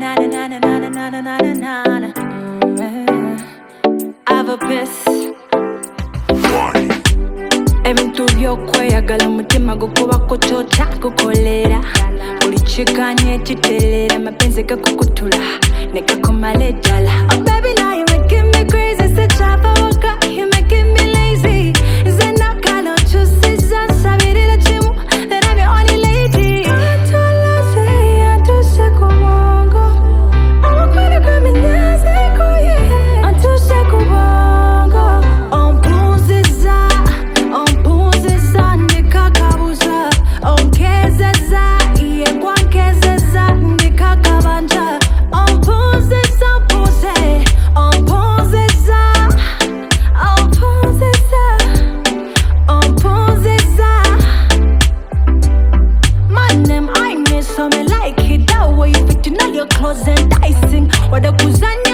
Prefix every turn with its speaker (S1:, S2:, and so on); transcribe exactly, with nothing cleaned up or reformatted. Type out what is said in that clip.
S1: na na na na na na na na na na. Have a piss. Ebintu byokweyagala umutima gukuba kutoota kukolera buli kiganye ekitelera mapenzi gakukutula ne gakumala eddala. Oh baby now you making me crazy, such a waka, you making me lazy. Nze nakala okyusiza nsabirira kimu that I'm your only lady. Atulaze atuse ku bwongo omukwano gw'eminyazi kuye atuse ku bwongo ompunziza ompunziza ndikakabuza onkezeza iye gwankezeza ndikakabanja ompunziza mpunze ompunziza ompunziza ompunziza. My name I miss so me like it that way you fit in all your clothes and dicing what the kuzanya